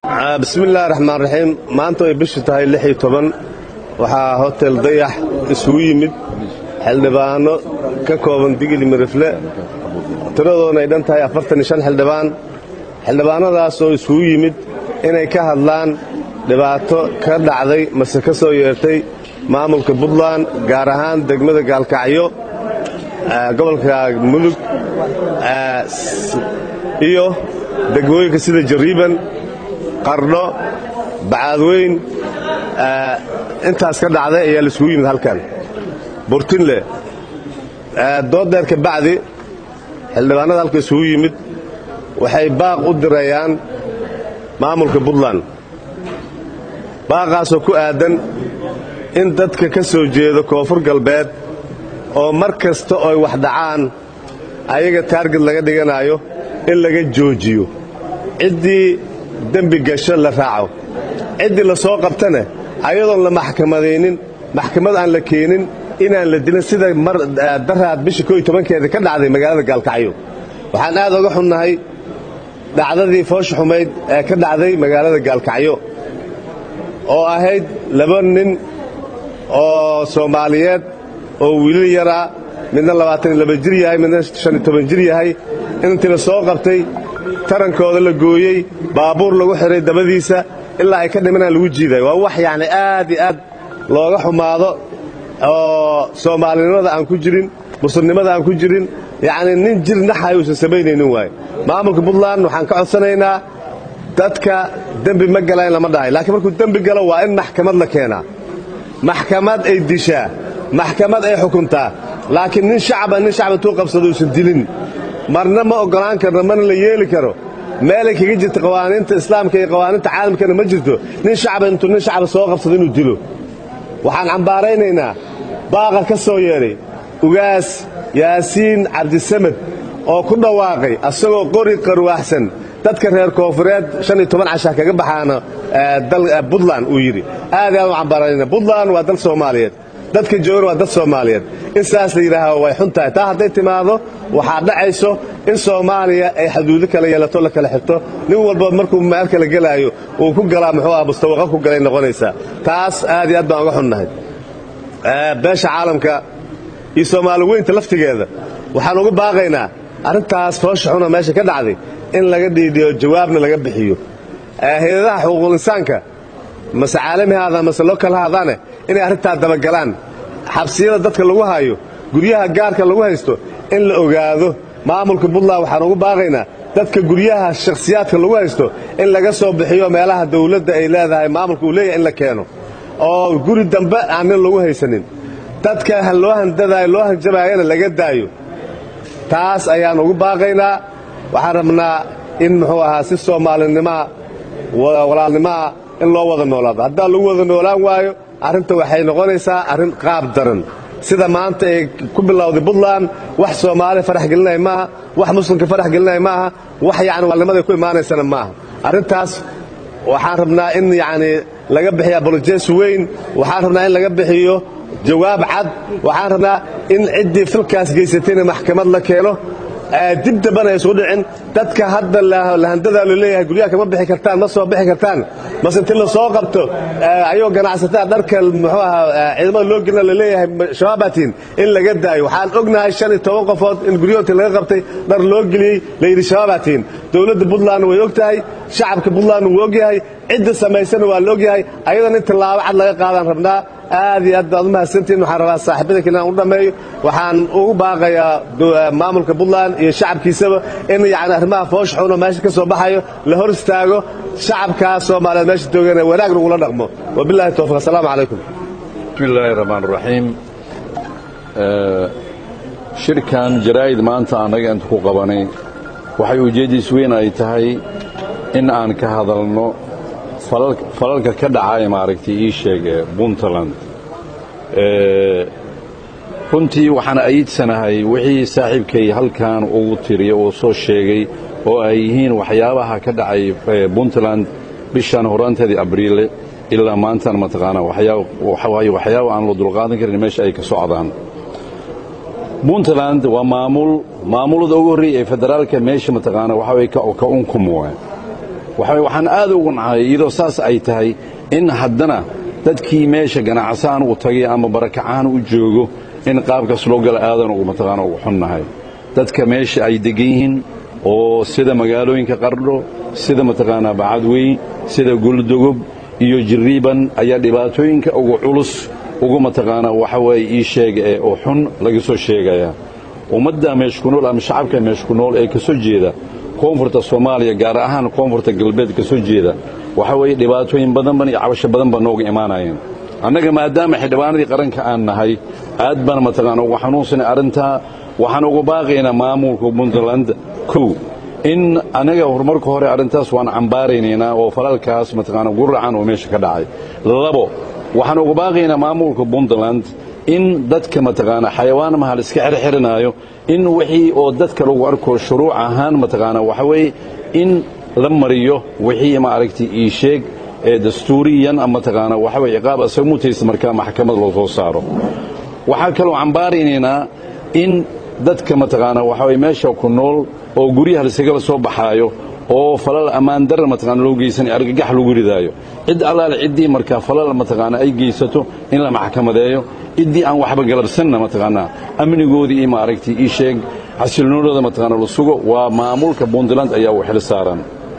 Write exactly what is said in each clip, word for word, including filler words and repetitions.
bismillaahir rahmaanir rahiim maanta way bishu tahay lix iyo toban waxaa hotel dayax isugu yimid xildhibaano ka kooban digili mirifle tiradoona ay dhan tahay afartan iyo shan xildhibaan xildhibaanadaas oo isugu yimid inay ka hadlaan dhibaato ka dhacday mase ka soo yeertay maamulka Puntland gaar ahaan degmada Gaalkacyo gobolka Mudug iyo degmooyinka sida Jariiban Qarno Bacadweyn intaas ka dhacday ayaa la isugu yimid halkan Burtinle doodeer ka bacdi xildhibaanada halka isugu yimid waxay baaq u dirayaan maamulka Puntland baaqaasoo ku aadan in dadka ka soo jeeda koonfur galbeed oo mar kasta oo wax dhacaan ayaga taarget laga dhiganayo in laga joojiyo ciddii dembi gasho la raaco ciddii la soo qabtana ayadoon la maxkamadaynin maxkamad aan la keenin inaan la dilin sida mar daraad bishii koob iyo tobankeeda ka dhacday magaalada Gaalkacyo waxaan aad uga xunnahay dhacdadii foosh xumeyd ee ka dhacday magaalada Gaalkacyo oo ahayd laba nin oo Soomaaliyeed oo wiilal yara midna labaatan iyo laba jir yahay midna shan iyo toban jir yahay intii la soo qabtay tarankooda la gooyay baabuur lagu xiray dabadiisa ilaa ay ka dhimanaan lagu jiiday waa wax yaani aad iyo aad looga xumaado oo Soomaalinimada aan ku jirin muslimnimada aan ku jirin yaani nin jir naxay uu sameeyeen waay maamulka Puntland waxaan ka codsanaynaa dadka dambi ma galaan lama dhahay laakiin markuu dambi galo waa in maxkamad la keenaa maxkamad ay dishaa maxkamad ay xukuntaa laakiin nin shacab nin shacab tuu qabsado uu dilin marna ma ogolaan karno man la yeeli karo meel ay kaga jirto qawaaniinta islaamka iyo qawaaniinta caalamka ma jirto nin shacab intuu nin shacab soo qabsado inuu dilo waxaan cambaaraynaynaa baaqa ka soo yeeray ugaas yaasiin cabdisamad oo ku dhawaaqay asagoo qori qarwaxsan dadka reer koonfureed shan iyo toban casha kaga baxaana dal Puntland uu yiri aad aad u cambaarayna Puntland waa dal Soomaaliyeed dadka joogan waa dad Soomaaliyeed in saas la yiraahdo way xuntahay taa haday timaado waxa dhacayso in Soomaaliya ay xuduud kala yeelato la kala xirto nin walba markuu meel kala galaayo uu ku galaa muxuu ah mustawaqa ku galay noqonaysa taas aad iyo aad baan uga xunnahay ee beesha caalamka iyo Soomaali weynta laftigeeda waxaan uga baaqaynaa arintaas foosh xuna meesha ka dhacday in laga dhiidiyo jawaabna laga bixiyo hay'adaha xuquuqul insaanka mas caalami hada mas local hadane in arinta daba galaan xabsiyada dadka lagu hayo guryaha gaarka lagu haysto in la ogaado maamulka Puntland waxaan ugu baaqaynaa dadka guryaha shakhsiyaadka lagu haysto in laga soo bixiyo meelaha dawladda ay leedahay maamulku leeyahay in la keeno oo guri dambe aan lagu haysanin dadka loo handadaay loo hanjabaayana laga daayo taas ayaan ugu baaqaynaa waxaan rabnaa in muxuu ahaa si Soomaalinimo walaalnimo in loo wada noolaado haddii lagu wada noolaan waayo arinta waxay noqonaysaa arin qaab daran sida maanta ay ku bilowday Puntland wax Soomaali farax gelinay ma wax muslimka farax gelinay ma wax yaani walnimada ku iimaanaysana ma arintaas waxaan rabnaa in yaani laga bixiyo apologies weyn waxaan rabnaa in laga bixiyo jawaab cad waxaan rabnaa in ciddii filkaas geysatayna maxkamad la keeno dib dabana ay soo dhicin dadka hadda la handada loo leeyahay guryaha kama bixi kartaan ma soo bixi kartaan mas inta la soo qabto ayuu ganacsatada dharka muxuu ahaa ciidamada loo gelina la leeyahay shabaabaatiin in laga daayo waxaan ognahay shan iyo toban qofood in guryahood laga qabtay dhar loo geliyay la yiri shabaabaatiin dawladda Puntland way ogtahay shacabka Puntland wuu ogyahay cidda sameeysan waa la ogyahay ayadana inta laaba cad laga qaadan rabnaa aad iyo aad baad mahadsantiin waxaan rabaa saaxiibada kale aan u dhameeyo waxaan ugu baaqayaa maamulka Puntland iyo shacabkiisaba in yaani arrimaha foosh xuna meesha ka soo baxayo la hor istaago shacabka Soomaaliyeed meesha joogan wanaag lagu la dhaqmo wabillahi tawfiiq assalaamu calaykum bismillaahir rahmaanir rahiim shirkan jaraa'id maanta anaga inta ku qabanay waxay ujeedis weyn ay tahay in aan ka hadalno falalka ka dhacay maaragtay ii sheegay Puntland ee runtii waxaan ayidsanahay wixii saaxiibkay halkan ugu tiriyo oo soo sheegay oo ay yihiin waxyaabaha ka dhacay Puntland bishan horaanteedii Abriil ilaa maanta ma taqaana waxyaabo waxyaabo aan loo dulqaadan karin meesha ay ka socdaan Puntland waa maamul maamulada ugu horeeyay federaalka meesha ma taqaana waxa way ka unkumo waxaan aad ugu nahay iyadoo saas ay tahay in haddana dadkii meesha ganacsaan u tagay ama barakacaan u joogo in qaabkaas loo gala aadan ugu mataqaana ugu xunnahay dadka meesha ay degan yihiin oo sida magaalooyinka Qardho sida mataqaana Bacadweyn sida Guldogob iyo Jiriban ayaa dhibaatooyinka ugu culus ugu mataqaana waxa way ii sheeg ee oo xun laga soo sheegaya ummadda meesha ku nool ama shacabka meesha ku nool ee ka soo jeeda koonfurta Soomaaliya gaar ahaan koonfurta galbeed ka soo jeeda waxa way dhibaatooyin badan ban iyo cabasho badan ba nooga imaanayeen annaga maadaama xildhibaanadii qaranka aan nahay aad baan mataqaana ugu xanuunsanay arinta waxaan ugu baaqaynaa maamulka Puntland kow in anaga horumarka hore arintaas waan cambaaraynaa oo falalkaas mataqaana guracan oo meesha ka dhacay labo waxaan ugu baaqaynaa maamulka Puntland in dadka mataqaana xayawaan mahal iska xirxirinayo in wixii oo dadka lagu arko shuruuc ahaan mataqaana waxa way in la mariyo wixii ma aragti ii sheeg ee dastuuriyan ama mataqaana waxa way ciqaab asagu mutaysa marka maxkamad loo soo saaro waxa kale oo cambaaraynaa in dadka mataqaana waxa way meesha ku nool oo guriyaha isaga soo baxaayo oo falal amaan dar mataqaana loo geysan argagax lagu ridaayo cid allaale cidii marka falal mataqaana ay geysato in la maxkamadeeyo idii aan waxba galabsanna mataqaana amnigoodii ima aragti ii sheeg xasilnoolada mataqaana la sugo waa maamulka Puntland ayaa u xil saaran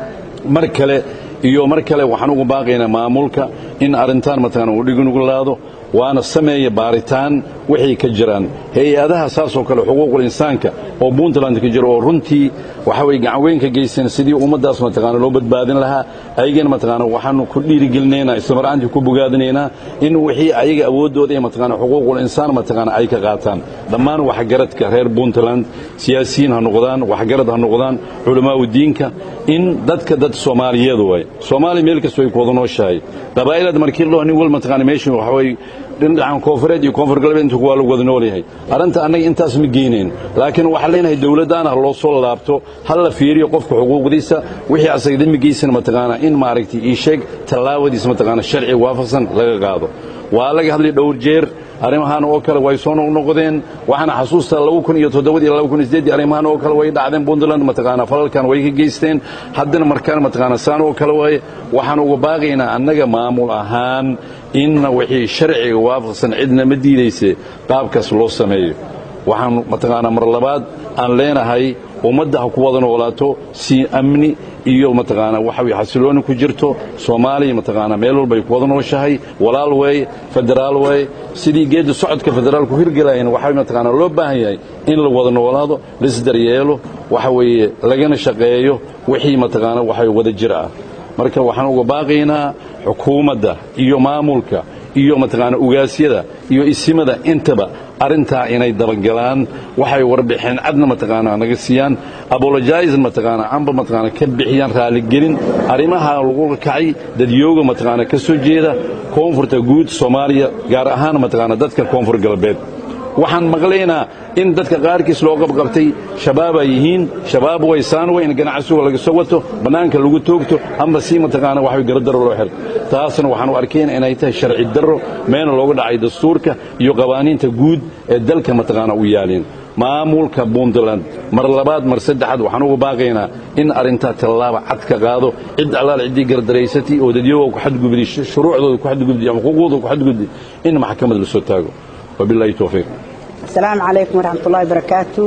mar kale iyo mar kale waxaan ugu baaqaynaa maamulka in arintan mataqaana uu dhigan ugu laado waana sameeyay baaritaan wixii ka jiraan hay'adaha saas oo kale xuquuqul insaanka oo Puntland ka jiro oo runtii waxa way gacan ka geysan sidii ummadaas mataqaana loo badbaadin lahaa ayagana mataqaana waxaan ku dhiirigelinaynaa ismaraantii ku bogaadinaynaa in wixii ayaga awoodooda mataqaana xuquuqul insaan mataqaana ay ka qaataan dhammaan wax garadka reer Puntland siyaasiyiin ha noqdaan wax garad ha noqdaan culamaa u diinka in dadka dad Soomaaliyeed way Soomaali meel kasta ay ku wada nooshahay qabaa'ilad markii loo nin wal mataqaana meesha waxa way dhinacan koonfureed iyo koonfur galbeed inta waa lagu wada nool yahay arrinta anaga intaas ma geyneen laakiin waxa leenahay dawladana loo soo laabto hal la fiiriyo qofka xuquuqdiisa wixii asaga damigiisana mataqaana in ma aragti ii sheeg talaawadiisa mataqaana sharci waafaqsan laga qaado waa laga hadlay dhowr jeer arrimahan oo kale way soo noqdeen waxaana xasuustaa laba kun iyo toddoba iyo laba kun iyo siddeed arrimahan oo kale way dhacdeen Puntland mataqaana falalkan way ka geysteen haddana markaan mataqaana saan oo kale way waxaan ugu baaqaynaa annaga maamul ahaan in wixii sharciga waafaqsan cidna ma diidaysay qaabkaas loo sameeyo waxaan mataqaana mar labaad aan leenahay ummadda ku wada noolaato si amni iyo mataqaana waxa way xasiloon ku jirto Soomaaliya mataqaana meel walba ay ku wada nooshahay walaal way federaal way sidii geed socodka federaalku hirgelayeen waxa mataqaana loo baahan yahay in la wada noolaado la isdaryeelo waxa way lagana shaqeeyo wixii mataqaana waxa wada jira marka waxaan uga baaqaynaa xukuumadda iyo maamulka iyo mataqaana ugaasyada iyo isimada intaba arinta inay dabagalaan waxay warbixin adna mataqaana naga siiyaan apologize mataqaana amba mataqaana ka bixiyaan raali gelin arimaha lagu kacay dadyoga mataqaana ka soo jeeda koonfurta guud Soomaaliya gaar ahaan mataqaana dadka koonfur galbeed waxaan maqlaynaa in dadka qaarkiis loo qabqabtay shabaab ay yihiin shabaab way saan weyn ganacsiga laga soo wato banaanka lagu toogto ama si mataqaana wax ay garadaro loo xir taasna waxaan u arkaynaa inay tahay sharci darro meel looga dhacay dastuurka iyo qawaaniinta guud ee dalka mataqaana u yaalin maamulka Puntland mar labaad mar saddexaad waxaan ugu baaqaynaa in arinta talaaba cad ka qaado cid allaal cidii gardaraysatay oo dadyoga ku xadgudbay shuruucdooda ku xadgudbay ama xuquuqdooda ku xadgudbay in maxkamad la soo taago وبالله التوفيق. السلام عليكم ورحمة الله وبركاته.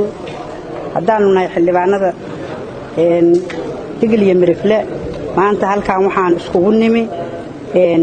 هدانو ناي xildhibaanada een tigiliye mirifle maanta halkaan waxaan iskugu nimi een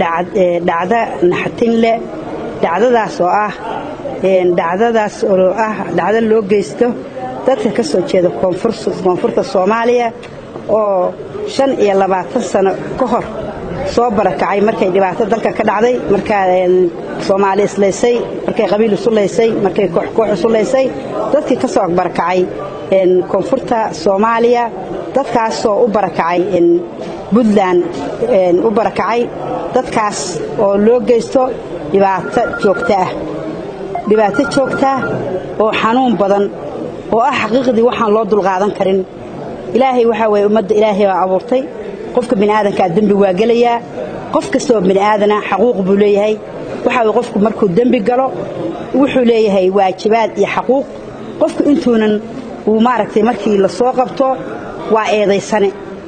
dhacda naxtin le dhacdadaas oo ah een dhacdadaas oo ah dhacdo loo geysto dadka ka soo jeeda koonfurta koonfurta Soomaaliya oo shan iyo labaatan sano ka hor soo barakacay markay dhibaato dalka ka dhacday marka Soomaali islaysay markay qabiil isu leysay markay koox koox isu leysay dadkii ka soo barakacay in koonfurta Soomaaliya dadkaas oo u barakacay in Puntland in u barakacay dadkaas oo loo geysto dhibaato joogto ah dhibaato joogto ah oo xanuun badan oo ah xaqiiqdii waxaan loo dul qaadan karin ilaahay waxa way ummadda ilaahay baa abuurtay qofka bini'aadanka dambi waa galaya qof kastoo bini'aadana xaquuq buu leeyahay waxa uu qofku markuu dambi galo wuxuu leeyahay waajibaad iyo xaquuq qofku intuunan uu maaragtay markii la soo qabto waa eedaysane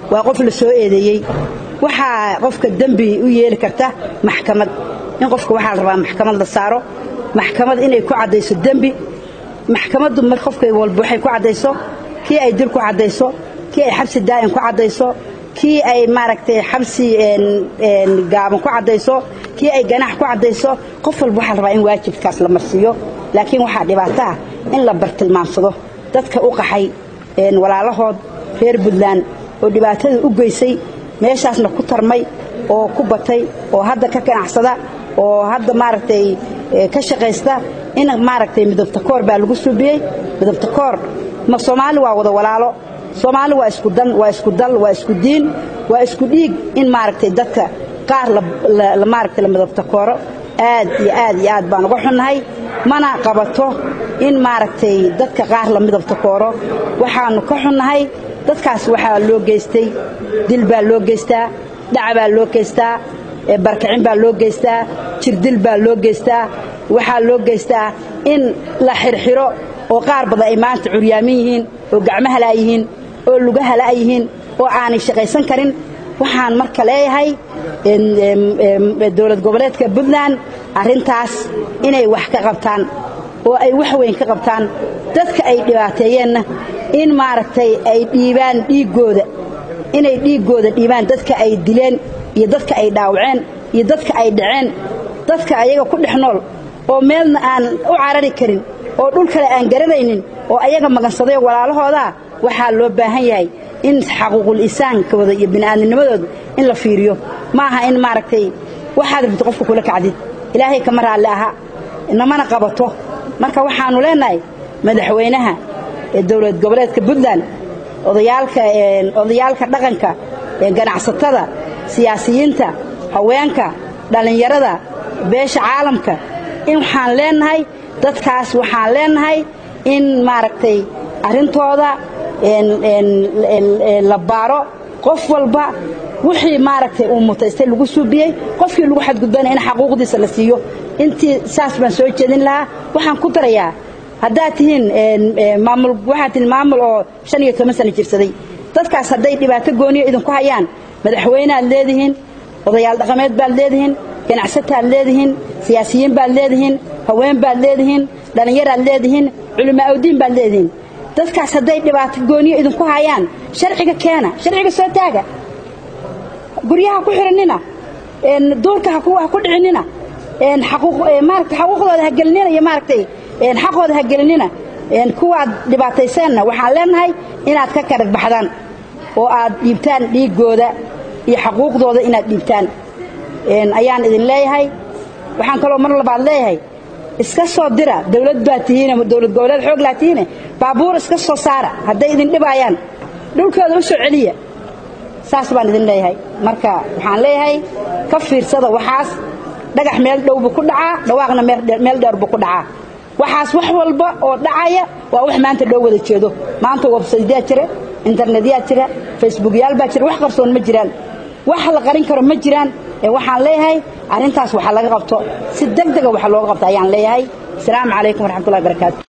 waa qof la soo eedeeyay waxa qofka dambi u yeeli karta maxkamad in qofka waxa la rabaa maxkamad la saaro maxkamad inay ku cadeyso dambi maxkamaddu mar qofka walba waxay ku cadeyso kii ay dil ku cadeyso kii ay xabsi daa'im ku cadeyso kii ay maaragtay xabsi een een gaaban ku cadeyso kii ay ganax ku cadeyso qof walba waxa la rabaa in waajibkaas la marsiyo laakiin waxa dhibaato ah in la bartilmaansado dadka u qaxay een walaalahood reer Puntland oo dhibaatada u geysay meeshaasna ku tarmay oo ku batay oo hadda ka ganacsada oo hadda maaragtay ka shaqeysta in maaragtay midabta koor baa lagu suubiyay midabta koor ma Soomaali waa wada walaalo Soomaali waa isku dan waa isku dal waa isku diin waa isku dhiig in maaragtay dadka qaar la maaragtay la midabta kooro aad iyo aad iyo aad baan uga xunnahay mana qabato in maaragtay dadka qaar la midabta kooro waxaanu ka xunnahay dadkaas waxa loo geystay dil baa loo geystaa dhac baa loo geystaa barkicin baa loo geystaa jirdil baa loo geystaa waxa loo geystaa in la xirxiro oo qaar badan ay maanta curyaamin yihiin oo gacmaha laayihiin oo lugaha laayihiin oo aanay shaqaysan karin waxaan marka leeyahay in dawlad goboleedka Puntland arintaas inay wax ka qabtaan oo ay wax weyn ka qabtaan dadka ay dhibaateeyeen in maaragtay ay dhiibaan dhiigooda inay dhiigooda dhiibaan dadka ay dileen iyo dadka ay dhaawaceen iyo dadka ay dhaceen dadka ayaga ku dhexnool oo meelna aan u carari karin oo dhul kale aan garanaynin oo ayaga magansaday walaalahooda waxa loo baahan yahay in xaquuqul insaankooda iyo bini'aadamnimadooda in la fiiriyo maaha in maaragtay waxaad rabto qofka kula kacdid ilaahay kama raali aha inamana qabato marka waxaanu leenahay madaxweynaha ee dawlad goboleedka Puntland odayaalka ee odayaalka dhaqanka ee ganacsatada siyaasiyiinta haweenka dhalinyarada beesha caalamka in waxaan leenahay dadkaas waxaan leenahay in maaragtay arintooda een een la baaro qof walba wixii maaragtay uu mutaystay lagu suubiyay qofkii lagu xadgudbana in xaquuqdiisa la siiyo intii saas baan soo jeedin lahaa waxaan ku darayaa haddaad tihiin maamul waxaad tihiin maamul oo shan iyo toban sano jirsaday dadkaas hadday dhibaato gooniyo idinku hayaan madaxweynaad leedihiin odayaal dhaqameed baad leedihiin ganacsataad leedihiin siyaasiyiin baad leedihiin haween baad leedihiin dhalinyaraad leedihiin culamaa diin baad leedihiin dadkaas hadday dhibaato gooniyo idinku hayaan sharciga keena sharciga soo taaga guryaha ku xiranina een duurka ha ku wax ku dhicinina een xaquuq maaragtay xaquuqdooda ha gelinina iyo maaragtay een xaqooda ha gelinina een kuwa dhibaataysanna waxaan leenahay inaad ka karag baxdaan oo aad dhiibtaan dhiigooda iyo xaquuqdooda inaad dhiibtaan een ayaan idin leeyahay waxaan kaloo mar labaad leeyahay iska soo dira dawlad baa tihiin dawlad goboleed xoog la tihiin baabuur iska soo saara hadday idin dhibayaan dhulkooda u soo celiya saas baan idin leeyahay marka waxaan leeyahay ka fiirsada waxaas dhagax meel dhow buu ku dhacaa dhawaaqna meel dheer buu ku dhacaa waxaas wax walba oo dhacaya waa wax maanta dhow wada jeedo maanta website-yada jira internet-yada jira facebook-yaal baa jira wax qarsoon ma jiraan wax la qarin karo ma jiraan ee waxaan leeyahay arintaas waxa laga qabto si degdeg ah waxa looga qabtaa ayaan leeyahay assalaamu calaykum waraxmatullaahi wabarakaatuh